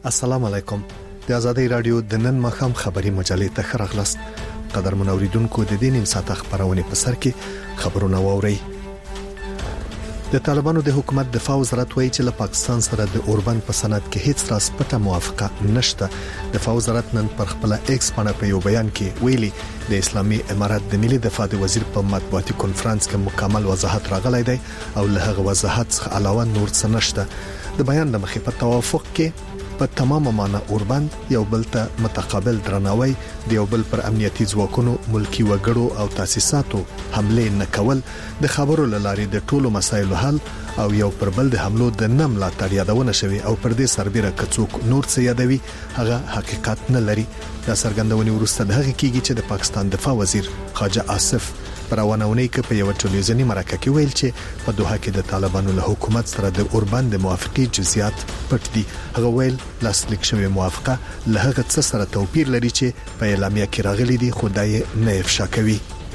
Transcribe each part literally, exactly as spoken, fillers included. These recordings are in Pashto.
السلام علیکم. د آزادۍ رادیو د نن مخام خبری مجلې ته خراغلاست. قدر منوریدونکو د دې نیم ساعت خبرونه په سر کې خبرونه ووري. د طالبانو د حکومت دفاع وزارت وایي چې له پاکستان سره د اوربند په سند کې هیڅ راسپټه موافقه نشته. دفاع وزارت نن پر خپل ایکس باندې په یو بیان کې ویلي د اسلامي امارات د ملي دفاع د وزیر په مطبوعاتي کانفرنس کې مکمل وضاحت راغلی دی او له هغه وضاحت څخه علاوه نور څه نشته. د بیان د مخې په توافق کې په تمامه معنا اوربند یو بل ته متقابل درناوی د یو بل پر امنیتي ځواکونو ملکی وګړو او تاسیساتو حمله نه کول د خبرو لاري د ټولو مسایلو حل او یو پر بل د حملو د نم لا تر یادونه شوی او پر دې سربېره کڅوک نور څه یادوي هغه حقیقت نه لري. دا څرګندونه ورسته د هغه کېږي چې د پاکستان دفاع وزیر خواجه آصف پرونهونه کې په یو ټلویزیونی مرکه کې ویل چې په دوحه کې د طالبانو له حکومت سره د اوربند موافقي جزئیات پټ دي. هغه ویل لاسلیک شوی موافقه له هغه څه سره توپیر لري چې په اعلامیه کې راغلي دي خدای نه افشا کوي.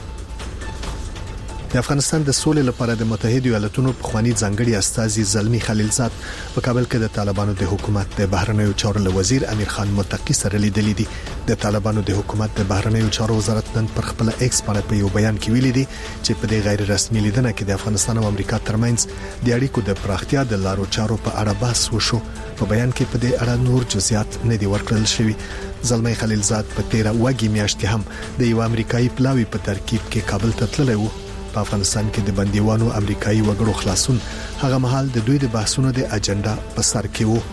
د افغانستان د سولې لپاره د متحده ایالاتونو په خواني ځانګړي استازي زلمی خلیلزاد په کابل کې د طالبانو د حکومت د بهرنیو چارو وزیر امیر خان متقی سره لیدلې دي. د طالبانو د حکومت د بهرنیو چارو وزارت نن پر خپل ایکس باندې په یو بیان کې ویلي دي چې په دې غیر رسمي لیدنه کې د افغانستان او امریکا ترمنځ د اړیکو د پراختیا د لارو چارو په اړه بحث وشو. په بیان کې په دې اړه نور جزئیات نه دي ورکړل شوی. زلمی خلیلزاد په تیره وګي میاشت کې هم د یو امریکایي پلاوی په ترکیب کې کابل ته تللی و. په افغانستان کې د بندیوانو امریکایي وګړو خلاصون هغه مهال د دوی د بحثونو د اجنډا په سر کې وو.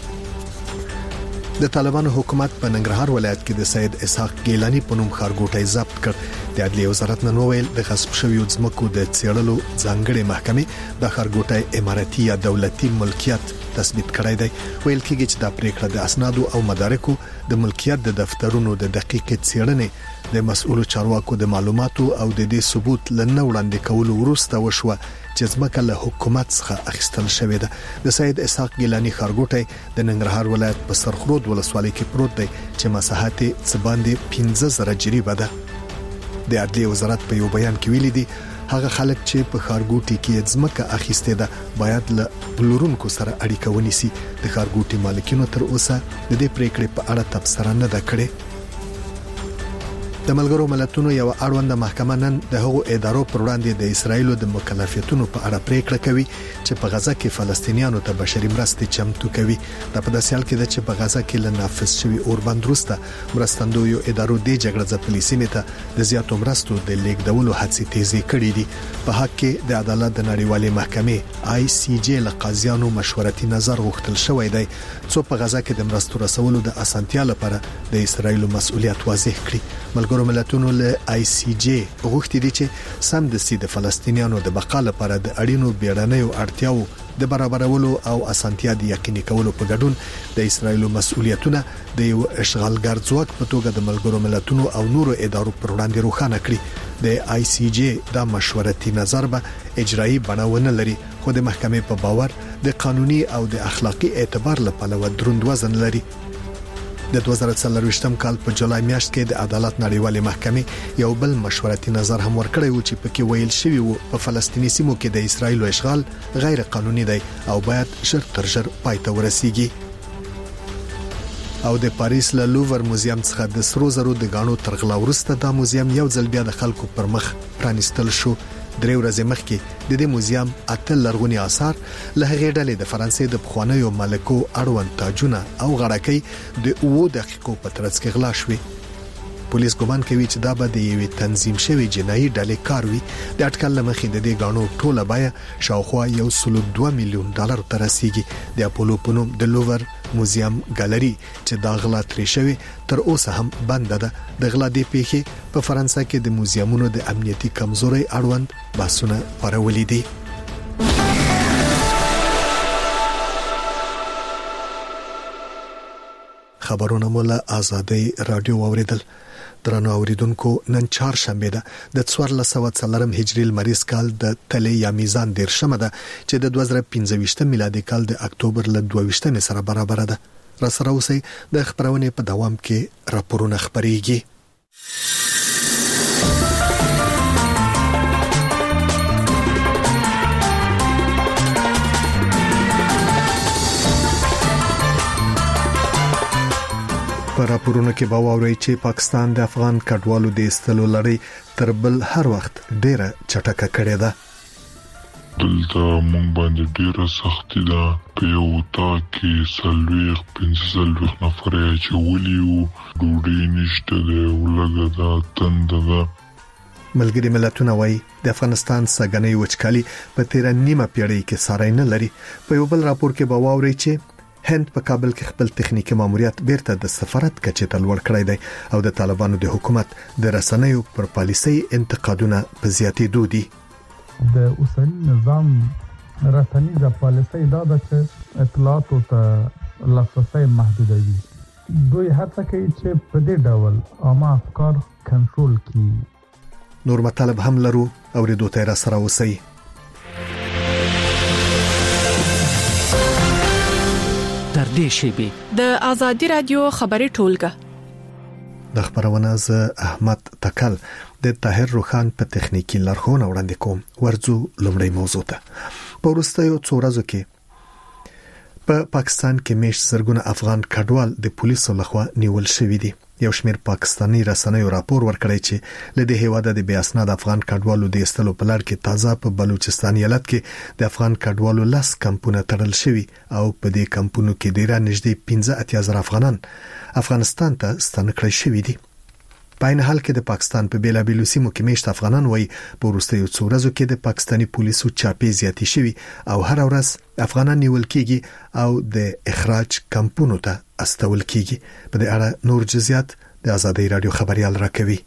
د طالبانو حکومت په ننګرهار ولایت کې د سید اسحاق ګیلانی په نوم خارګوټي ضبط کړ. د عدلیه وزارت نن ویل د غصب شویو ځمکو د څېړلو ځانګړي محکمې د خارګوټي اماراتي یا دولتي ملکیت تثبیت کړی دی. ویل کېږي چې دا پریکړه د اسنادو او مدارکو د ملکیت د دفترونو د دقیق څېړنې د مسؤلو چارواکو د معلوماتو او د دې ثبوت لنه وړاندې کولو وروسته وشوه چې ځمکه له حکومت څخه اخیستل شوې ده. د سید اسحاق ګیلانی خارګوټي د ننګرهار ولایت په سرخرود ولسوالۍ کې پروت دی چې مساحت یې څه باندې پنځه زره جریبه ده. د عدلیه وزارت په یو بیان کې ویلي دي هغه خلک چې په خارګوټي کې ځمکه اخیسته ده باید له پلورونکو سره اړیکه ونیسي. د خارګوټي مالکینو تر اوسه د دې پریکړې په اړه تبصره نه ده کړې. د ملګرو ملتونو یو اړوند محکمه نن د هغو ادارو پر وړاندې د اسرایلو د مکلفیتونو په اړه پریکړه کوي چې په غزا کې فلسطینیانو ته بشري مرستې چمتو کوي. دا په داسې حال کې ده چې په غزا کې له نافذ شوی اوربند وروسته مرستندویو ادارو د جګړه ځپلې سیمې ته د زیاتو مرستو د لیږدولو هڅې تیزې کړې دي. په حق کې د عدالت د نړیوالې محکمې آی سی جی له قاضیانو مشورتي نظر غوښتل شوی دی څو په غزا کې د مرستو رسولو د اسانتیا لپاره د اسرایلو مسؤلیت واضح کړي. ملګرو ملتونو له آی سی جی غوښتي دي چې سم د سید فلسطینیانو د بقا لپاره د اړینو بیړنیو اړتیاو د برابرولو او اسانتیا د یقیني کولو په ګډون د اسرایلو مسؤلیتونه د یو اشغالګر ځواک په توګه د ملګرو ملتونو او نورو ادارو پر وړاندې روښانه کړي. د آی سی جی دا مشورتي نظر به اجرایی بڼه لري خو د محکمې په باور د قانوني او د اخلاقی اعتبار لپاره دروند وزن لري. د دوه زره څلرویشتم کال په جولای میاشت کې د عدالت نړیوالې محکمې یو بل مشورتي نظر هم ورکړی و چې پکې ویل شوی و په فلسطیني سیمو کې د اسرایلو اشغال غیر قانوني دی او باید ژر تر ژر پای ته ورسیږي. او د پاریس له لوور موزیم څخه د سرو زرو د غاڼو تر غلا وروسته دا موزیم یو ځل بیا د خلکو پر مخ پرانیستل شو. درې ورځې مخکې د دې موزیم اته لرغونی آثار له هغې ډلې د فرانسې د پخوانیو ملکو اړوند تاجونه او غړکۍ د اوو دقیقو په ترڅ کې غلا شوې. پولیس ګمان کوي چې دا به د یوې تنظیم شوی جنایي ډلې کار وي. د اټکل لمخې د دې غاڼو ټوله بیه شاوخوا یو سل دوه میلیون ډالر ته رسیږي. د اپولو په نوم د لوور موزیم ګالري چې دا غلا ترې شوی تر اوسه هم بند ده. د غلا دی پیښې په فرانسه کې د موزیمونو د امنیتي کمزوري اړوند بحثونه پرولې دي. خبرونه مولا آزادۍ رادیو اوریدل. درنو اوریدونکو نن چهارشنبه ده د څوارلس سوه څلورم هجري لمریز کال د تلې یا میزان دیرشمه ده چې د دوه زره پنځه ویشتم میلادي کال د اکتوبر له دوه ویشتمې سره برابر ده. را سره اوسئ د خبرونې په دوام کې راپورونه خبريږي. په راپورونو کې به واورئ چې پاکستان د افغان کډوالو د ایستلو لړۍ تر بل هر وخت ډیره چټکه کړې ده. دلته مونږ باندې ډیره سختي ده. په یو اتاق کې څلوېښت پنځه څلوېښت نفر یې اچولي وو. ډوډۍ نشته ده، ولږه ده، تنده ده. ملګري ملتونه وایي د افغانستان سګنۍ وچکالي په تیره نیمه پیړۍ کې ساری نه لري. په یو بل راپور کې به واورئ چې هند په کابل کې خپل تخنیکی ماموریت بیرته د سفارت کچې ته لوړ کړی دی او د طالبانو د حکومت د رسنیو پر پالیسۍ انتقادونه په زیاتېدو دي. د اوسنی نظام رسنیزه پالیسۍ دا ده چې اطلاعاتو ته لاسرسی محدودوي. دوی هڅه کوي چې په دې ډول عامه افکار کنټرول کړي. نور مطالب هم لرو او ریډو ته را سره اوسئ. تر دې شیبې د ازادي رادیو خبري ټولګه د خبرونه ز احمد تکل د طاهر روخان په تخنیکی لارښوونه وړاندې کوم. ورځو لومړی موضوع ته په وروستیو څو ورځو کې په پا پاکستان کې میش زرګونه افغان کډوال د پولیسو لخوا نیول شوی دي. یو شمېر پاکستانی رسنیو راپور ورکړی چې لدې هیواده د بیا اسناد افغان کډوالو د ایستلو په لړ کې تازه په بلوچستان ایالت کې د افغان کډوالو لاس کمپونه تړل شوی او په دې کمپونو کې ډیره نږدې پنځه اتیا زره افغانان افغانستان ته ستنه کړی شوی دي. په عین حال کې د پاکستان په بیلابیلو سیمو کې میشت افغانان وایي په وروستیو څو ورځو کې د پاکستانی پولیسو چاپې زیاتې شوي او هر ورځ افغانان نیول کیږي او د اخراج کمپونو ته استول کیږي. په دې اړه نور جزئیات د آزادۍ رادیو خبريال راکوي.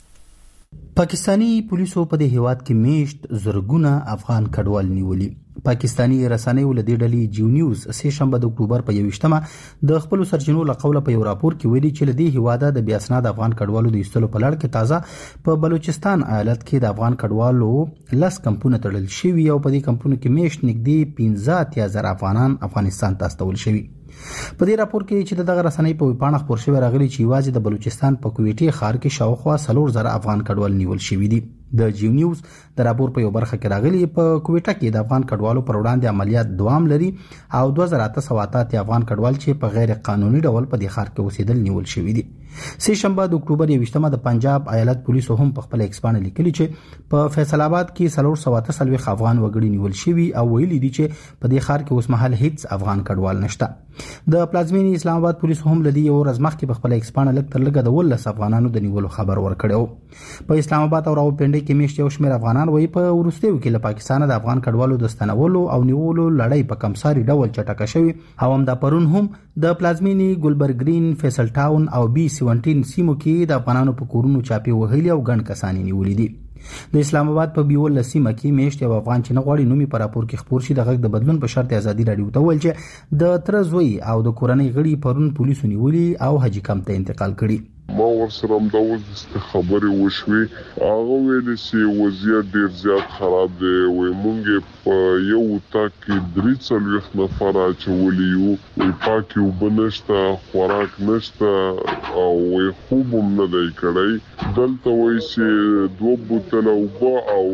پاکستانی پولیسو په دې هیواد کې میشت زرګونه افغان کډوال نیولي. پاکستانی رسنیو له دې ډلې جیو نیوز سه شنبه د اکتوبر په یوویشتمه د خپل سرچینو له قوله په یو راپور کې ویلي چې له دې هیواده د بیا اسناد افغان کډوالو د ایستلو په لړ کې تازه په بلوچستان ایالت کې د افغان کډوالو لاس کمپونه تړل شوي او په دې کمپونو کې میشت نږدې پنځه اتیا زره افغانان افغانستان ته استول شوي. په دې راپور کې چې دغه رسنۍ په ویبپاڼه خبر شوی راغلی چې یوازې د بلوچستان په کویټي ښار کې شاوخوا څلور زره افغان کډوال نیول شوي دي. د جیو نیوز د راپور په یو برخه کې راغلی په کویټه کې د افغان کډوالو پر وړاندې عملیات دوام لري او دوه زره اته سوه اته افغان کډوال چې په غیر قانوني ډول په دې ښار کې اوسېدل نیول شوي دي. سه شنبه د اکتوبر یوویشتمه د پنجاب ایالت پولیسو هم په خپل ایکس باندې لیکلي چې په فیصل آباد کې څلور سوه اته څلوېښت افغان وګړي نیول شوي او ویلي دي چې په دې ښار کې اوس مهال هیڅ افغان کډوال نشته. د پلازمینې اسلام آباد پولیسو هم لدی یو ورځ مخکې په خپل ایکس باندې لږ تر لږه د ولس افغانانو د نیولو خبر ورکړو. په اسلام آباد او راوپنډي کې میشت یو شمېر افغانان وایي په وروستیو کې له پاکستان د افغان کډوالو د ستنولو او نیولو لړۍ په کمساري ډول چټکه شوی او هم د پرون هم د پلازمینې ګلبرګ گرین فیصل ټاون او بي سیونټین سیمو کې د افغانانو په کورونو چاپی وهلي او ګڼ کسان نیولي دي. د اسلام آباد په بیول سیمه کې میشت یو افغان چې نه غواړي نومي په راپور کې خبر شي د غږ د بدلون په شرط ازادي رادیو ته ویل چې د ترزوی او د کورنۍ غړي پرون پولیسو نیولي او حاجی کمپ ته انتقال کړي. ما ورسره هم دا اوس خبرې وشوې. هغه ویلې چې وضعیت ډېر زیات خراب دی. وایي مونږ په یو اتاق کې درې څلوېښت نفر اچولي یو. وایي پاکې اوبه نشته، خوراک نشته او وایي خوب هم نه دی کړی. دلته وایي چې دوه بوتله اوبه او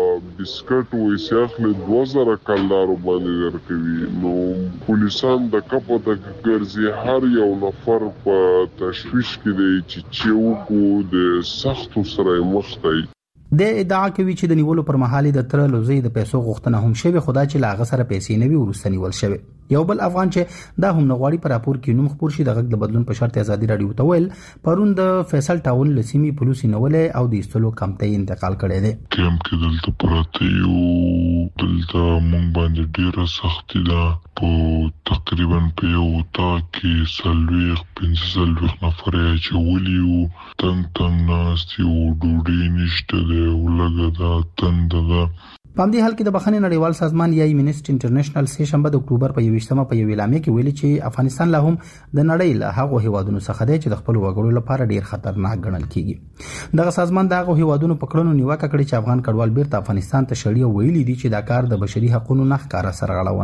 بسکټ وایي چې اخلي دوه زره کلدارو باندې درکوي. نو پولیسان د کپو ته ګرځي. هر یو نفر په تشویش کې دی چې چوکو د سختو سره مخ دی. د ادعا کوي چې د نیولو پر مهال د تر لوزي د پیسو غوښتنه هم شوی، خدای چې لاغه سره پیسې نه وي ورسته نیول شوی. یو بل افغان چې دا هم نغواړي په راپور کې نوم خبر شي د غږ د بدلون په شرط ازادي رادیو ته ویل پرون د فیصل ټاون لسیمي پولیس نیولې او د استلو کم ته انتقال کړی دی. کیم کې دلته پراته یو دلته مونږ باندې ډیره سختي ده. په تقریبا په یو اتاق کې څلوېښت پنځه څلوېښت نفر یې اچولي وو. تنګ تنګ ناست یو، ډوډۍ نشته دی، ولږه ده، تنده ده. په همدې حال کې د بخښنې نړیوال سازمان یا امنیسټي انټرنیشنل سه شنبه د اکتوبر په یوویشتمه په یو اعلامیه کې ویلي چې افغانستان لا هم د نړۍ له هغو هیوادونو څخه دی چې د خپل وګړو لپاره ډیر خطرناک ګڼل کیږي. دغه سازمان د هغو هیوادونو په کړنو نیوکه کړې چې افغان کډوال بیرته افغانستان ته شړي او ویلي دي چې دا کار د بشري حقوقو نه ښکاره سرغړونه ده.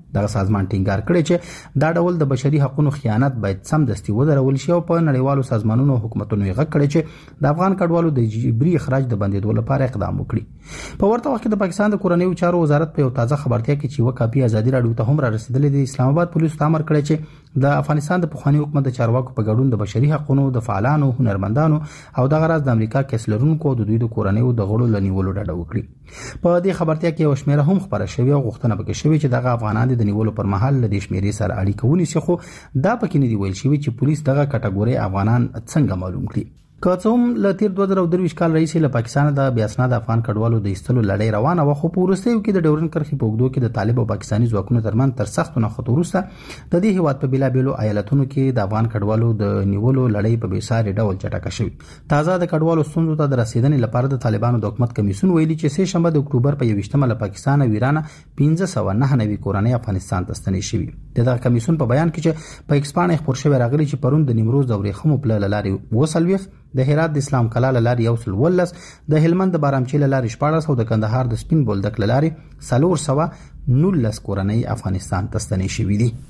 دغه سازمان ټینګار کړی چې دا ډول د بشري حقوقو خیانت باید سمدستي ودرول شي او په نړیوالو سازمانونو او حکومتونو یې غږ کړی چې د افغان کډوالو د جبري اخراج د بندیدو لپاره اقدام وکړي. په ورته وخت کې د پاکستان د کورنیو چارو وزارت په یو تازه خبرتیا کې چې یو کاپي ازادي راډیو ته هم را رسیدلې د اسلام آباد پولیسو ته امر کړی چې د افغانستان د پخوانی حکومت د چارواکو په ګډون د بشري حقوقو د فعالانو، هنرمندانو او د غراز د امریکا کیسلرونکو د دوی د کورنیو د غړو لنیولو ډډه وکړي. په دې خبرتیا کې یو شمیره هم خبره شوې او غوښتنه پکې شوې چې دغه افغانان د نیولو پر مهال له دې شمیرې سره اړیکه ونیسي، خو دا پکې نه دی ویل شوی چې پولیس دغه کټګوري افغانان څنګه معلوم کړي. که څه هم له تیر دوه زره درویشت کال راهیسې له پاکستان د بې اسناده افغان کډوالو د ایستلو لړۍ روانه وه، خو په وروستیو کې د ډیورنډ کرښې په اوږدو کې د طالب او پاکستاني ځواکونو ترمنځ تر سختو نښتو وروسته د دې هیواد په بېلابېلو ایالتونو کې د افغان کډوالو د نیولو لړۍ په بېساري ډول چټکه شوې. تازه د کډوالو ستونزو ته د رسیدنې لپاره د طالبانو د حکومت کمیسیون ویلي چې سه شنبه د اکتوبر په یویشتمه له پاکستان او ایران پنځه سوه نهه نوي کورنۍ افغانستان ته ستنې شوي. دغه کمیسیون په بیان کې چې په ایکس پاڼه خپور شوی راغلی چې پرون د نیمروز د ورېښمو پله له لارې وسلويخ، د هرات د اسلام کلا له لارې یو سل ولس، د هلمند د بارامچي له لارې شپاړس او د کندهار د سپین بولدک له لارې څلور سوه نولس کورنۍ افغانستان ته ستنې شوي دي.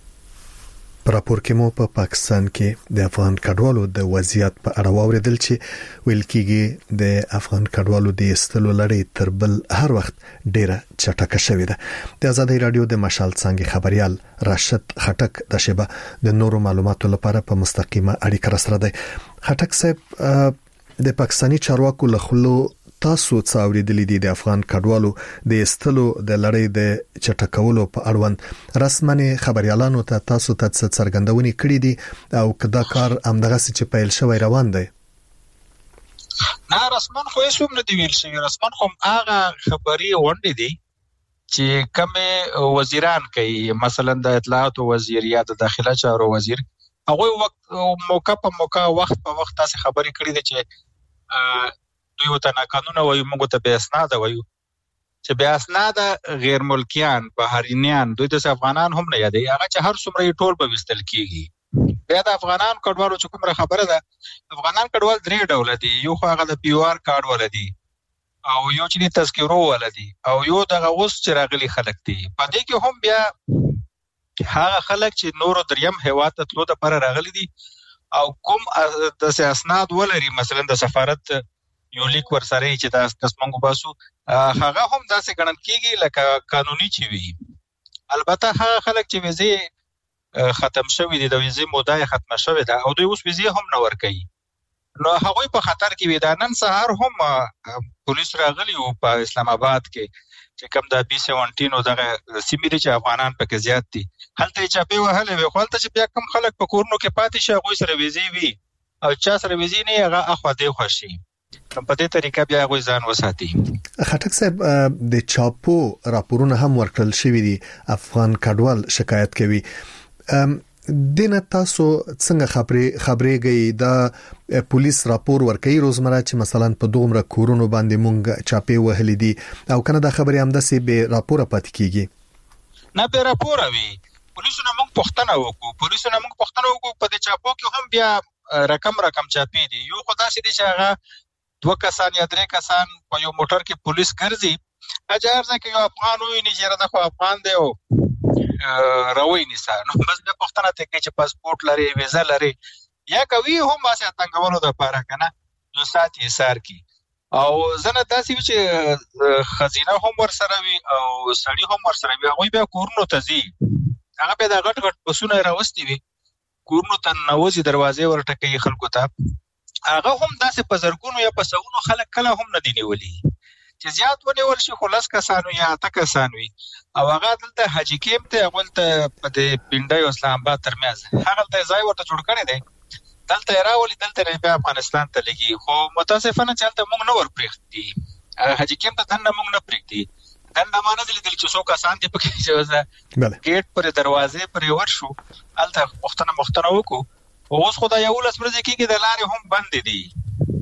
په راپور کې مو په پا پاکستان کې د افغان کډوالو د وضعیت په اړه واوریدل چې ویل کېږي د افغان کډوالو د ایستلو لړۍ تر بل هر وخت ډیره چټکه شوې ده. د آزادۍ رادیو د مشال څنګه خبريال راشد خټک د شبه د نورو معلوماتو لپاره په مستقیمه اړیکه را سره دی. خټک صاحب، د پاکستاني چارواکو له خلو تاسو څه اوریدلې دي د افغان کډوالو د ایستلو د لړۍ د چټکولو په اړوند؟ رسمنه خبريالانو ته تاسو ته څه څرګندونې کړې دي او کدا کار همدغه چې پیل شوی روان دی؟ نه، رسمن خو هیڅ هم نه دی ویل شوی. رسمن خو هغه خبري غونډې دي چې کوم وزیران کوي، مثلا د اطلاعات وزیر یا د داخله چارو وزیر، هغه وخت موقع په موقع وخت په وخت تاسو خبرې کړې دي چې دوی وته نه قانونه وایي، موږ ته بې اسناده وایو چې بې اسناده غیر ملکیان، بهرینیان، دوی د افغانان هم نه یادي، هغه چې هر څومره ټول به وستل کیږي. بیا د افغانان کډوالو چې کومه خبره ده، افغانان کډوال درې ډول دي. یو خو هغه د پی او آر کارت ولدي، او یو چې د تذکرو ولدي، او یو دغه اوس چې راغلي خلک دي. په دې کې هم بیا هغه خلک چې نورو دریم هیواد ته تلو د پر راغلي دي او کوم د اسناد ولري، مثلا د سفارت یو لیک ورسره چې تاسو تاسو باسو، هغه هم داسې ګڼل کیږي لکه قانوني چي وي. البته هغه خلک چې ویزه ختم شوی دي، د ویزه موده ختمه شوی ده او دوی اوس ویزه هم نه ورکوي، نو هغه په خطر کې وي. دا نن سهار هم پولیس راغلي او په اسلام آباد کې چې کوم د بي سیونټین او دغه سیمې چې افغانان پکې زیات دي، هلته چاپی وهله وي. خو هلته چې بیا کم خلک په کورونو کې پاتې شي، هغه سره ویزه وي او چا سره ویزه نه، هغه اخوا دی خوشي. په دې طریقه بیا غوي ځان وساتي. خټک صاحب، د چاپو راپورونه هم ورکړل شوې دي، افغان کډوال شکایت کوي. دنه تاسو څنګه خبرې خبرېږي دا پولیس راپور ورکړي روزمره چې مثلا په دومره کورونو باندې مونږ چاپی وهلې دي او کنه دا خبرې هم دسي به راپور پات کیږي؟ نه، به راپور وي. پولیسو نه موږ پښتنه وکړو، پولیسو نه موږ پښتنه وکړو. په دې چاپو کې هم بیا رقم رقم چاپی دي. یو خدای سي دي چې هغه دوه کسان یا درې کسان په یو موټر کې پولیس ګرځي، اجازه ځکه یو افغان وي نه چیرې د خو افغان دی او راوي نسان، نو بس د پښتنه ته کې چې پاسپورت لري، ویزه لري، یا کوي هم واسه تنګولو د پاره کنه نو ساتي سار کی. او زنه داسې چې خزینه هم ور سره وي او سړی هم ور سره وي، هغه بیا کورونو ته ځي، هغه به د غټ غټ بسونه راوستي وي، کورونو ته نوځي، دروازې ورټکي خلکو ته. هغه هم داسې په زرګونو یا په سونو خلک کله هم نه دی نیولي چې زیات ونیول شي، خلاص کسانو یا اته کسان وي. او هغه دلته حاجی کیمپ ته اولته په دې پنډای او اسلام آباد ترمنځ هغه ته ځای ورته جوړ کړی دی، دلته راولي، دلته بیا افغانستان ته لګي. خو متاسفانه چې دلته موږ نه ور پرېږدي، حاجی کیمپ ته دنه موږ نه پرېږدي. دنه مانه دي چې څو کسان دي پکې چې ګیټ پر دروازې پر ورشو، الته مختنه مختنه وکړو. اوس خدای یو لس ورځې کېږي د لارې هم بند دي،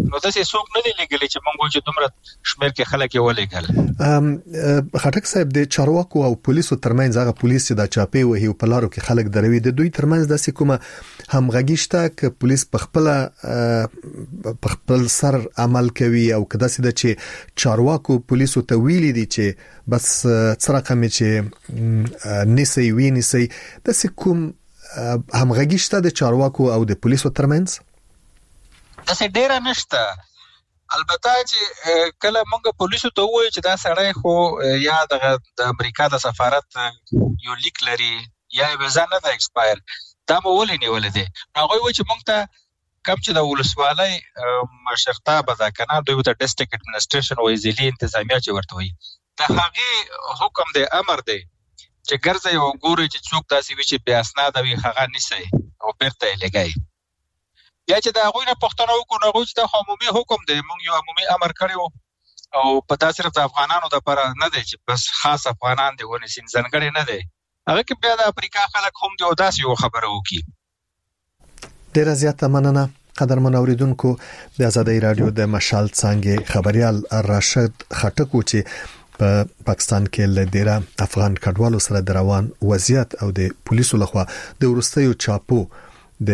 نو داسې څوک نه دی لګلې چې موږ چې دومره شمېر کې خلک یې ولېګل. خټک صاحب د چارواکو او پولیسو ترمنځ هغه پولیس چې د چاپی وهي په لارو کې خلک دروي د دوی ترمنځ د کومه همغږي شته ک پولیس په خپل په خپل سر عمل کوي او کدا سي د چې چارواکو پولیسو ته ویلي دي چې بس څرقه مې چې نسي ویني سي د کوم همغږي شته د چارواکو او د پولیسو ترمنځ؟ داسې ډیره نشته. البته چې کله موږ پولیسو ته وایو چې دا سړی خو یا د امریکا د سفارت یو لیک لري یا ویزا نه ده ایکسپایر، دا مو ولې نیولې دي. هغه وایي چې موږ ته کم چې د ولسوالۍ مشرتابه ده کنه، دوی ته ډیسټریکټ اډمنسټریشن وایي، ځلې انتظامیه چې ورته وایي، د هغه حکم دی، امر دی چې ګرځي او ګوري چې څوک داسې وي چې بیا اسناد وي هغه نشي او بیرته یې لګای. یا چې دا غوښنه نه پښتنه وکړو، نه غوښته عمومي حکم دی، موږ یو عمومي امر کړو او په تاسو صرف د افغانانو لپاره نه دی چې بس خاص افغانان دی ونی سین ځنګړې نه دی، هغه کې بیا د افریقا خلک هم دی او داسې یو خبره وکي. ډیر زیاته مننه قدرمن اوریدونکو. د آزادۍ رادیو د مشال څنګه خبريال راشد خټک چې په پاکستان کې له ډیره افغان کډوالو سره د روان وضعیت او د پولیسو لخوا د ورستیو چاپو د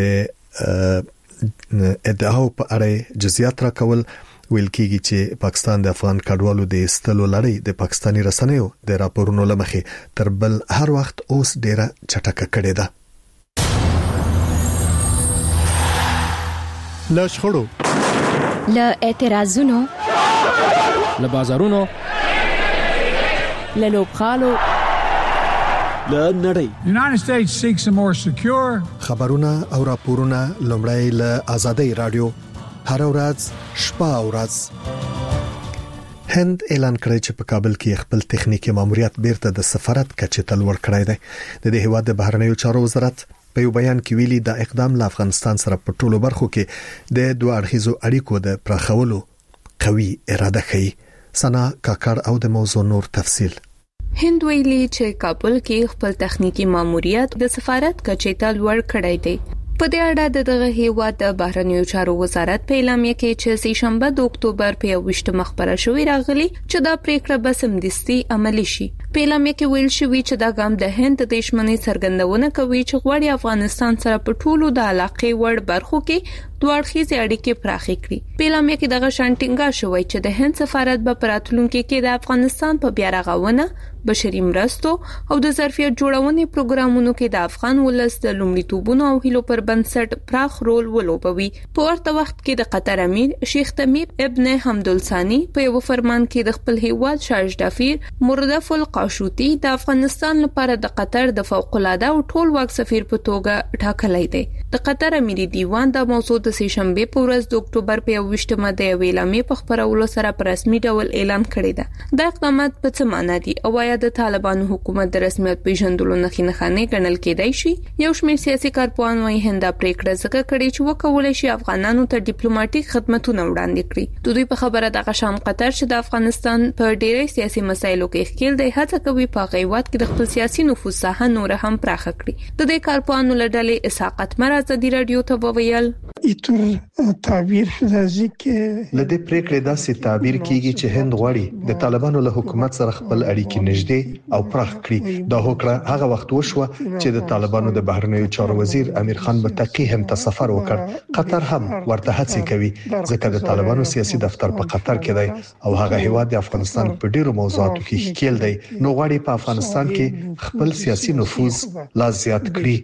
ادعاو په اړه جزئیات راکول. ویل کېږي چې پاکستان د افغان کډوالو د استلو لړۍ د پاکستاني رسنیو د راپورونو لمخې تر بل هر وخت اوس ډیره چټکه کړې ده. له شخړو، له اعتراضونو، له بازارونو، له لوبخالو، له نړۍ United States seeks a more secure خبرونه او راپورونه لومړی له آزادۍ رادیو هر ورځ شپه او ورځ. هند اعلان کړی چې په کابل کې خپل تخنیکی ماموریت بیرته د سفارت کچې ته لوړ کړی دی. د دې هیواد د بهرنیو چارو وزارت په یو بیان کې ویلي دا اقدام له افغانستان سره په ټولو برخو کې د دوه اړخیزو اړیکو د پراخولو قوي اراده ښيي. سنا کاکړ او د موضوع نور تفصیل. هند ویلي چې کابل کې خپل تخنیکی ماموریت د سفارت کچې ته لوړ کړی دی. په دې اړه دغه هیواد د بهرنیو چارو وزارت په اعلامیه کې چې سه شنبه د اکتوبر په یوویشت مخبره شوې راغلي چې دا پریکړه به سمدستي عملي شي. په اعلامیه کې ویل شوی چې دا ګام د هند د دښمنۍ څرګندونه کوي چې غواړي افغانستان سره په ټولو د علاقې وړ برخو کې دوه اړخیزې اړیکې پراخې کړي. په اعلامیه کې دغه شانټینګا شوی چې د هند سفارت به پراتلونکو کې د افغانستان په بیا رغونه، بشري مرستو او د ظرفیت جوړونې پروګرامونو کې د افغان ولس د لومړیتوبونو او هیلو پر بنسټ پراخ رول ولوبوي. په ورته وخت کې د قطر امیر شیخ تمیم ابن حمدالثانی په یو فرمان کې د خپل هیواد شاه ډافیر مردف القاشوطی د افغانستان لپاره د قطر د فوق العاده او ټول واک سفیر په توګه ټاکلی دی. د قطر امیر دیوان د موضوع د سه شنبه په ورځ د اکتوبر په یوویشتمه د اعلامیې په خبرولو سره په رسمي ډول اعلان کړی دی. دا اقدامات په څه معنی دي او آیا د طالبانو حکومت د رسمیت پیژندلو نښې نښانې ګڼل کېدای شي؟ یو شمېر سیاسي کارپوهان وايي هند پریکړه ځکه کړې چې وکولای شي افغانانو ته ډیپلوماټیک خدماتونه وړاندې کړي. د دوی په خبره د غشام قطر چې د افغانستان په ډېرې سیاسي مسایلو کې ښکیل دی هڅه کوي په غیوات کې د خپل سیاسي نفوذ ساحه نور هم پراخه کړي. د دې کارپوهانو لړلې اسحاقت مرزا دی رادیو ته وویل ایتر تعبیر شدازي کې لدې پریکړې داسې تعبیر کیږي چې هند غواړي د طالبانو له حکومت سره خپل اړیکې نږدې او پراخ کړي. دا هوکړه هغه وخت وشوه چې د طالبانو د بهرنیو چارو وزیر امیر خان متقی هم سفر وکړ. قطر هم ورته هڅې کوي ځکه د طالبانو سیاسي دفتر په قطر کې دی او هغه هیواد د افغانستان په ډیرو موضوعاتو کې ښکیل دی، نو غواړي په افغانستان کې خپل سیاسي نفوذ لا زیات کړي.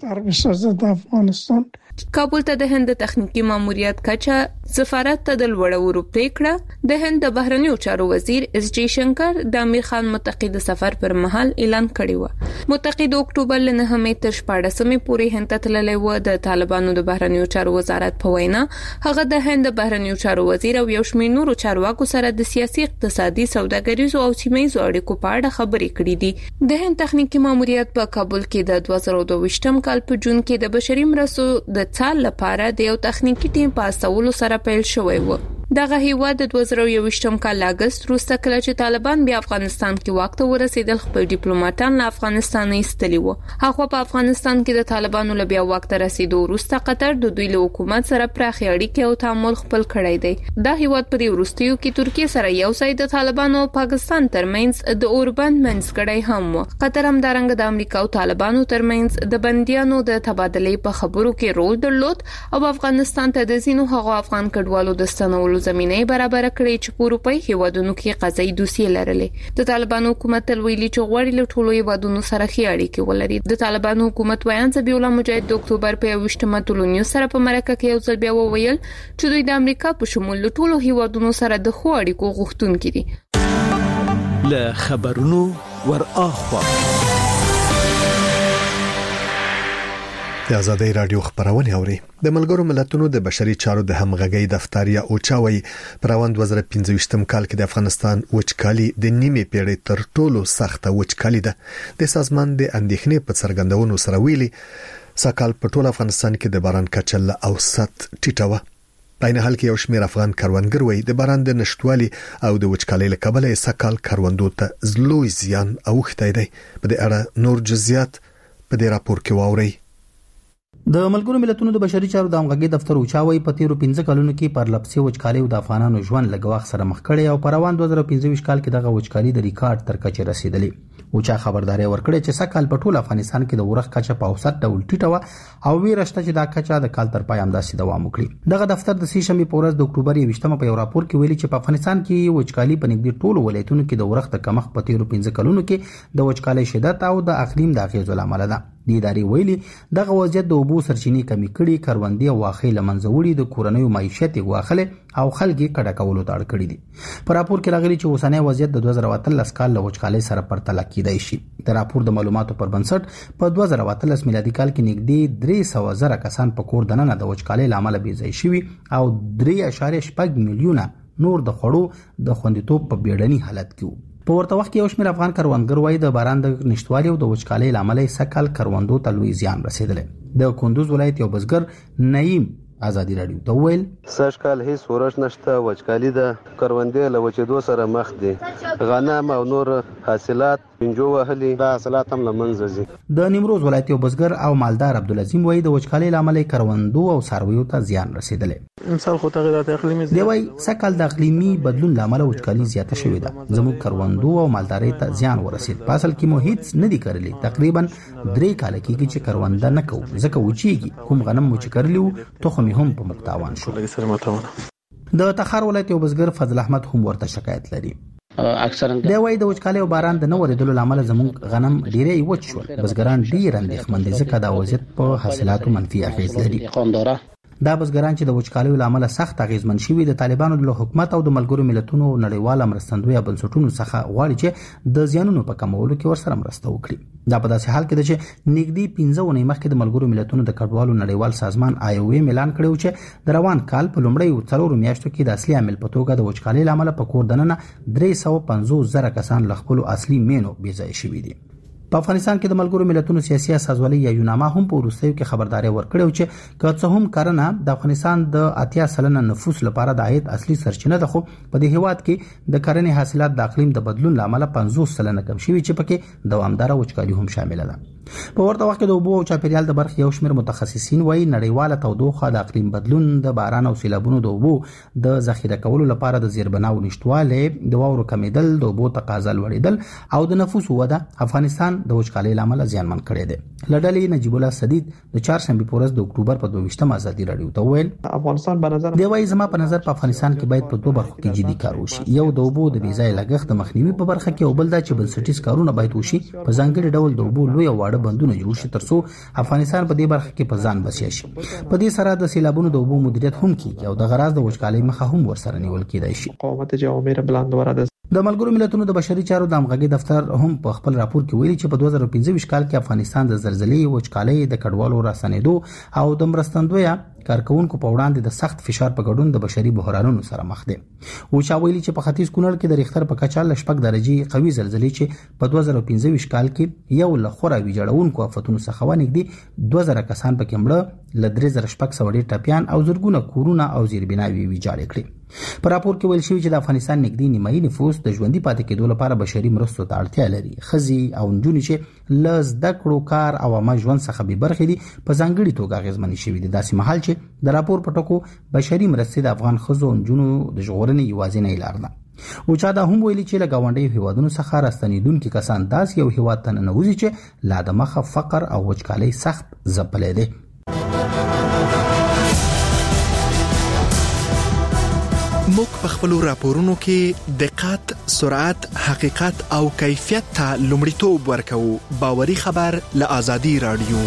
کابل ته د هند تخنیکی ماموریت کچا سفارت ته د لوړورو پریکړه د هند د بهرنیو چارو وزیر اس جی شنکر د امیر خان متقی د سفر پر مهال اعلان کړی و. متقی د اکتوبر ل نهمې تر شپاړسمې پورې هند ته تللی و. د طالبانو د بهرنیو چارو وزارت په وینا هغه د هند د بهرنیو چارو وزیر او یو شمېر نورو چارواکو سره د سیاسي، اقتصادي، سوداګریزو او سیمه‌یزو اړیکو په اړه خبرې کړې دي. د هند تخنیکی ماموریت په کابل کې د دوه زره دوه ویشتم کال په جون کې د بشري مرستو د څال لپاره د یو تخنیکی ټیم په استولو سره پیل شوی و. دغه هیواد د دوه زره یوویشتم کال اگست وروسته کله چې طالبان بیا افغانستان کې واک ته ورسېدل خپل ډیپلوماټان له افغانستان ایستلي وو. هغه په افغانستان کې د طالبانو له بیا واک ته رسیدو وروسته قطر د دوی له حکومت سره پراخې اړیکې او تعامل خپل کړی دی. دا هیواد په دې وروستیو کې ترکیه سره یو ځای د طالبانو او پاکستان ترمنځ د اوربند منځګړی هم و. قطر هم دارنګ د امریکا او طالبانو ترمنځ د بنديانو د تبادلې په خبرو کې رول درلود او افغانستان ته د ځینو هغو افغان کډوالو د ستنولو زمینه برابر کړې چې په اروپای هیوادونو کې قضایي دوسیې لرلې. د طالبانو حکومت تل ویلي چې غواړي له ټولو هیوادونو سره ښې اړیکې ولري. د طالبانو حکومت ویان ذبیح الله مجاهد د اکتوبر په یوویشتمه ټولنیز سره په مرکه کې یو ځل بیا وویل چې دوی د امریکا په شمول له ټولو هیوادونو سره د خو اړیکو غوښتونکي دي. له خبرونو ور اخوا د آزادۍ رادیو خبرونه اوري. د ملګرو ملتونو د بشري چارو د همغږي دفتر یا اوچاوي پروند دوه زره پنځه کال کې د افغانستان وچکالي د نیمه پیړۍ تر ټولو سخته وچکالي ده. د سازمان د اندېښنې په څرګندونو سره ویلي سکهال په ټول افغانستان کې د باران کچه له اوسط ټیټه وه. په عین حال کې یو شمېر افغان کروندګر وایي د باران د نشټوالي او د وچکالۍ له کبله سکهال کروندو ته زلوی زیان اوښتی دی. په دې اړه نور جزئیات په دې راپور کې واورئ. د ملګرو ملتونو د بشري چارو د همغږي دفتر اوچاوي په تیرو پنځه کلونو کې پر لپسي وچکالي او د افغانانو ژوند لګواخ سره مخ کړي او په روان دوه زره پنځه کال کې دغه وچکالي د ریکارډ تر کچې رسیدلې. اوچا خبرداري ورکړي چې سکهال په ټول افغانستان کې د ورخ کچه په اوسط ډول ټیټه و او ویرشته چې دا کچه د کال تر پای هم داسې دوام وکړي. دغه دفتر د سې شنبه په ورځ د اکتوبر یوویشتمه په یو راپور کې ویلي چې په افغانستان کې وچکالي په نږدې ټولو ولایتونو کې د ورخ د کمښت په تیرو پنځه کلونو کې د وچکالۍ شدت او د اقلیم د اغیزو لامل ده. د ادارې ویلي دغه وضعیت د اوبو سرچینې کمی کړي، کروندې او واخې لمنځه وړي، د کورنیو معیشت غواخله او خلک کډه کولو ته اړ کړي دي. په راپور کې راغلي چې اوسنۍ وضعیت د دوه زره اتلس کال له وچکالۍ سره پرتله کیدای شي. د راپور د معلوماتو پر بنسټ په دوه زره اتلس میلادي کال کې نږدې درې سوه زره کسان په کور دننه د وچکالۍ لامل بې ځای شوي او درې اعشاریه شپږ میلیونه نور د خوړو د خوندیتوب په بیړني حالت کې وو. په ورته وخت کې یو شمېر افغان کروندګر وایي د باران د نشټوالي او د وچکالۍ لامل سکهال کروندو ته لوی زیان رسیدلی. د کندوز ولایت یو بزګر نعیم آزادی رادیو ته ویل سږ کال هیڅ ورش نشته، وچکالي ده، کروندې له وچېدو سره مخ دي، غنم او نور حاصلات پنجو وهلي، دا حاصلات هم له منځه ځي. د نیمروز ولایت یو بزګر او مالدار عبدالعظیم وایي د وچکالۍ لامل کروندو او څارویو ته زیان رسیدلی. مثال خو تغیرات اقلیمي دی وایي سکهال د اقلیمي بدلون لامل وچکالي زیاته شوې ده. زموږ کروندو او مالدارۍ ته زیان ورسید. په اصل کې مو هیڅ نه دي کرلی. تقریبا درې کال کېږي چې کرونده نه کوو ځکه وچېږي. کوم غنم مو چې کرلی وو تخم هم په متاوان شو. د تخار ولایت یو بزګر فضل احمد هم ورته شکایت لري. اکثرا دی وایي د وچکالۍ او باران د نه ورېدلو لامل زموږ غنم ډېری وچ شول. بزګران ډېر اندېښمن دي ځکه دا وضعیت په حاصلاتو منفي اغېز لري. دا بزګران چې د وچکالۍ لامل سخت اغېزمن شوي د طالبانو له حکومت او د ملګرو ملتونو نړیوال مرستندوی بنسټونو څخه غواړي چې د زیانونو په کمولو کې ورسره مرسته وکړي. دا په داسې حال کې ده چې نږدې پنځه اونۍ مخکې د ملګرو ملتونو د کډوالو نړیوال سازمان آی او ایم اعلان کړی چې د روان کال په لومړیو څلورو میاشتو کې د اصلي عامل په توګه د وچکالۍ لامل په کور دننه درې سوه پنځوس زره کسان له خپلو اصلي مینو بې ځایه شوي دي. په افغانستان کې د ملګرو ملتونو سیاسي اساسوالۍ یا یوناما هم په وروستیو کې خبرداري ورکړې چې که څه هم کرنه د افغانستان د اتیا سلنه نفوس لپاره د عاید اصلي سرچینه ده، خو په دې هیواد کې د کرنې حاصلات د اقلیم د بدلون لامل پنځوس سلنه کم شوي چې پکې دوامداره وچکالي هم شامل ده. په ورته وخت کې د اوبو او چاپیریال د برخې یو شمېر متخصصین وایي نړیواله تودوخه، د اقلیم بدلون، د باران او سیلابونو د اوبو د ذخیره کولو لپاره د زیربناو نشټوالی، د واورو کمیدل، د اوبو تقاضا لوړېدل او د نفوس وده افغانستان د وچکالۍ لامل زیانمن کړی دی. له ډلې نجیب الله صدید د چهارشنبې په ورځ د اکتوبر په دوه ویشتم ازادي رادیو ته وویل افغانستان په نظر دی وایي زما په نظر په افغانستان کې باید په دوه برخو کې جدي کار وشي. یو د اوبو د بې ځایه لګښت د مخنیوي په برخه کې او بل دا چې بنسټیز کارونه باید وشي. په ځانګړي ډول د اوبو لوی او واړه بندونه جوړ شي ترڅو افغانستان په دې برخه کې په ځان بسیا شي. په دې سره د سیلابونو د اوبو مدیریت هم کیږي او د غراض د وچکالۍ مخه هم ورسره نیول کېدای شي. قومت جوامع بلندوره د ملګرو ملتونو د بشري چارو د همغږي دفتر هم په خپل راپور کې ویلي چې په دوه زره پنځه کال کې افغانستان د زلزلې، وچکالۍ، د کډوالو راستنېدو او د مرستندویه کارکونکو په وړاندې د سخت فشار په ګډون د بشري بحرانونو سره مخ دي. اوچا ویلي چې په ختیځ کونړ کې د ریختر په کچه ل شپږ درجې قوي زلزلې چې په دوه زره پنځه کال کې یو له خورا ویجاړونکو آفتونو څخه ونږدې دوه زره کسان پکې مړه ل درې زره شپږ سوه ډیر ټپيان او زرګونه کورونه او زیربناوي ویجاړ کړي. په راپور کې ویل شوی چې د افغانستان نږدې نیمایي نفوس د ژوندۍ پاتې کېدو لپاره بشري مرستو ته اړتیا لري. ښځې او نجونې چې له زده کړو، کار او عامه ژوند څخه بې برخې دي په ځانګړي توګه اغېزمنې شوي دي. داسې مهال چې د راپور په ټکو بشري مرستې د افغان ښځو او نجونو د ژغورنې یوازینۍ لار ده. اوچا دا هم ویلي چې له ګاونډیو هیوادونو څخه راستنېدونکي کسان داسې یو هیواد ته ننوځي چې لا د مخه فقر او وچکالۍ سخت ځپلی دی. موږ په خپلو راپورونو کې دقت، سرعت، حقیقت او کیفیت ته لومړیتوب ورکوو. باوري خبر له آزادي رادیو.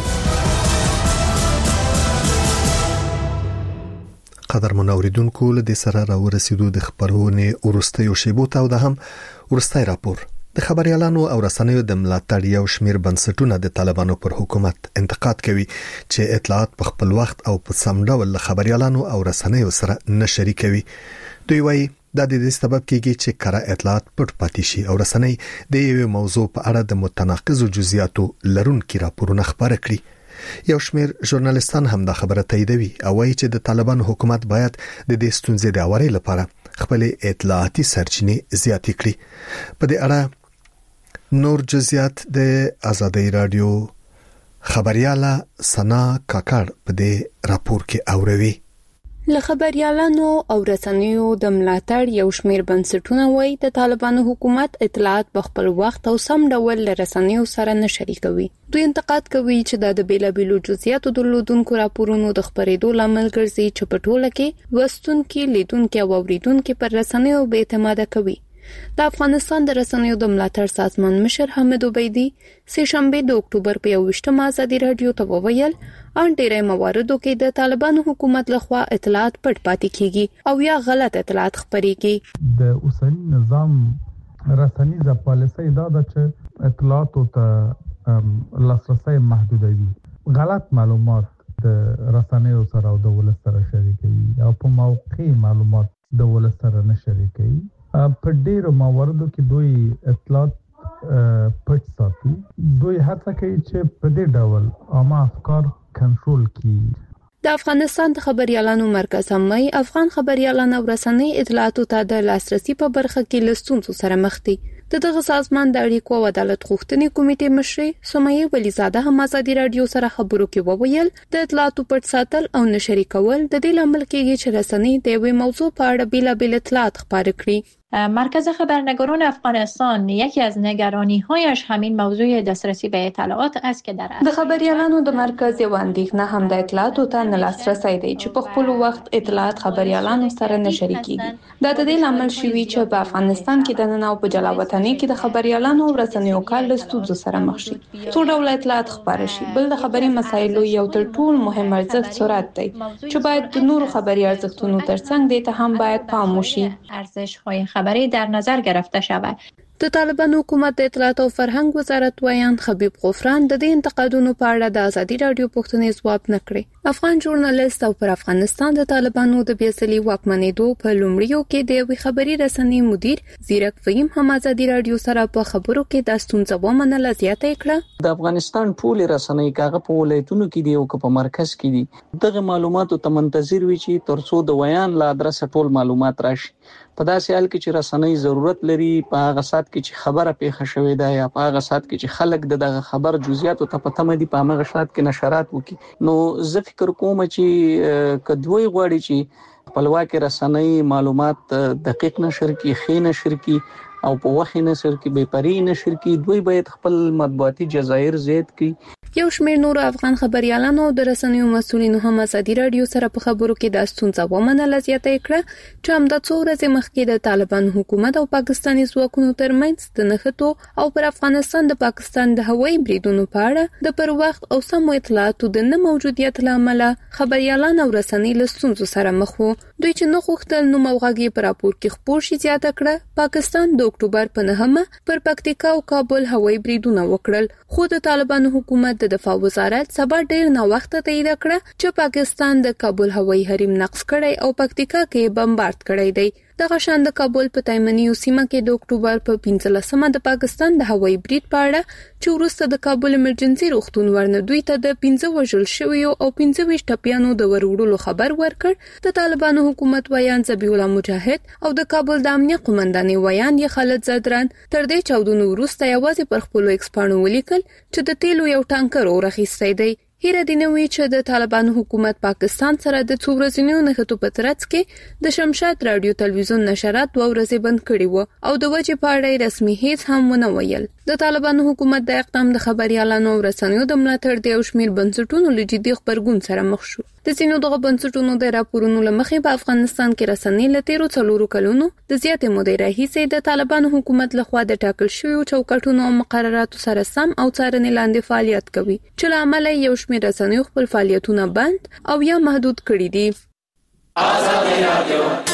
قدر منوریدونکو له دې سره راورسېدو د خبرونې ورستیو شیبو ته او د هم ورستی راپور. د خبريالانو او رسنیو د ملاتړ یو شمیر بنسټونه د طالبانو پر حکومت انتقاد کوي چې اطلاعات په خپل وخت او په سم ډول خبريالانو او رسنیو سره نه شریکوي. دوی وايي دا د دې سبب کیږي چې کره اطلاعات پټ پاتې شي او رسنۍ د یو موضوع په اړه د متناقضو جزئیاتو لرونکي راپورونه خبره کړي. یو شمیر ژورنالیستان هم دا خبره تاییدوي او وايي چې د طالبانو حکومت باید د دې ستونزې د اوري لپاره خپل اطلاعاتي سرچینې زیاتې کړي. په دې اړه نور جزئیات د آزادۍ رادیو خبرياله سنا کاکړ په دې راپور کې اوروي. له خبريالانو او رسنیو د ملاتړ یو شمیر بنسټونه وایي د طالبانو حکومت اطلاعات په خپل وخت او سم ډول له رسنیو سره نه شریکوي. دوی انتقاد کوي چې د بیلابیلو جزئیاتو درلودونکو راپورونو د خبرېدو لامل ګرځي چې په ټوله کې لوستونکي، لیدونکي او اوریدونکي پر رسنیو بې اعتماده کوي. د افغانستان د رسنیو د ملاتړ سازمان مشر حمید عبیدی سه شنبه د اکتوبر په یوویشتمه آزادي رادیو ته وویل ان ډیری مواردو کې د طالبانو حکومت لخوا اطلاعات پټ پاتې کیږي او یا غلط اطلاعات خپريږي. د اوسنی نظام رسنیزه پالیسي دا ده چې اطلاعاتو ته لاسرسي محدودوي. غلط معلومات د رسنیو سره او د ولس سره شریکوي او په موقع معلومات د ولس سره نه شریکوي. په ډیرو مواردو کې دوی اطلاعات پټ ساتي. دوی هڅه کوي چې په دې ډول عامه افکار کنټرول کړي. د افغانستان د خبريالانو مرکز هم افغان خبريالان او رسنۍ اطلاعاتو ته د لاسرسي په برخه کې لستونزو سره مخ دي. د دغه سازمان د اړیکو او عدالت غوښتنې کمیټې مشر سمیه ولیزاده هم آزادي رادیو سره خبرو کې وویل د اطلاعاتو پټ ساتل او نشری کول د دې لامل کېږي چې رسنۍ د یوې موضوع په اړه بیلابیل اطلاعات خپاره کړي. مرکز خبرنگاران افغانستان یکی از نگرانی‌هایش همین موضوع دسترسی به اطلاعات است که در د خبريالانو د مرکز یو اندېښنه هم د اطلاعاتو ته نه لاسرسی دی چې په خپل وخت اطلاعات خبريالانو سره نه شریکيږي. دا د دې لامل شوی چې په افغانستان کې د نن او په جلاوطنۍ کې د خبريالانو او رسنیو کار له ستونزو سره مخ شي. څو ډول اطلاعات خبره شي. بل د خبري مسایلو یو تر ټولو مهم ارزښت سرعت دی چې باید د نورو خبري ارزښتونو ترڅنګ د ته هم باید پام وشي. ارزش‌های خبری در نظر گرفته شود. د طالبانو حکومت د اطلاعات او فرهنګ وزارت وایان خبیب غفران د دې انتقادونو په اړه د آزادي رادیو پوښتنې ځواب نکړي. افغان ژورنالیست او پر افغانستان د طالبانو د بیاصلي واکمنېدو په لومړیو کې د یوې خبري رسنۍ مدیر زیرک فهیم هم آزادي رادیو سره په خبرو کې د ستونزو ومنله زیاته کړه. د افغانستان ټول رسنۍ کاغه په ولایتونو کې دی او په مرکز کې دي. دغه معلوماتو ته منتظر وي چې ترڅو د ویان لا ادرس ټول معلومات راشي. په داسې حال کې چې رسنۍ ضرورت لري په هغه سات کې چې خبره پیښه شوې ده یا په هغه سات کې چې خلک دغه خبر جزئیات ته پته مدي په هغه سات کې نشرات وکړي. نو زه فکر کوم چې کدوې غواړي چې خپلواکي رسنۍ معلومات دقیق نشر کړي، ښه نشر کړي او په وخت نشر کړي، بې پرې نشر کړي. دوی باید خپل مطبوعاتي جزایر زیات کړي. یو شمېر نور افغان خبريالانو د رسنیو مسؤلینو هم آزادي رادیو سره په خبرو کې د ستونزو ومنله زیاته کړه چې همدا څو ورځې مخکې د طالبان حکومت او پاکستاني ځواکونو ترمنځ د نښتو او پر افغانستان د پاکستان د هوایي بریدونو په اړه د پر وخت او سم اطلاعاتو د نه موجودیت لامل خبريالان او رسنۍ له ستونزو سره مخ وو. دوی چې نه غوښتل نو موغږی پر راپور کې خبر شي زیاته کړه. پاکستان د اکتوبر په نهمه پر پکتیکا او کابل هوایي بریدونه وکړل خو د طالبانو حکومت د دفاع وزارت سبا ډیر نه وخت تایید کړ چې پاکستان د کابل هوایي حریم نقض کړی او پکتیکا کې بمبارد کړی دی. دغه شان د کابل په تایمنیو سیمه کې د اکتوبر په پنځلسمه د پاکستان د هوایي برید په اړه چې وروسته د کابل ایمرجنسي روغتون ورنه دوی ته د پنځه وژل شویو او پنځه ویشت ټپیانو د وروړلو خبر ورکړ. د طالبانو حکومت ویان ذبیح الله مجاهد او د کابل د امنیه قومندانۍ ویان یې خالد زدران تر دې چاودنو وروسته یوازې پر خپلو ایکسپانو ولیکل چې د تیلو یو ټانکر اورخیستی دی. هیره دی نوې چې د طالبانو حکومت پاکستان سره د څو ورځې نښتو په ترڅ کې د شمشاد رادیو تلویزیون نشرات دوه ورځې بند کړي وو او د وجې په اړه رسمي هیڅ هم ونه ویل. د طالبانو حکومت د اقدام د خبريالانو او رسنیو د ملاتړ د یو شمېر بنسټونو له جدي خبرګون سره مخ شو. د ځینو دغه بنسټونو د راپورونو له مخې په افغانستان کې رسنۍ له تیرو څلورو کلونو د زیاتې مودې راهیسې د طالبانو حکومت لخوا د ټاکل شویو چوکاټونو او مقرراتو سره سم او څارنې لاندې فعالیت کوي چې له امله یو شمېر رسنیو خپل فعالیتونه بند او یا محدود کړي دي. آزاد رادیو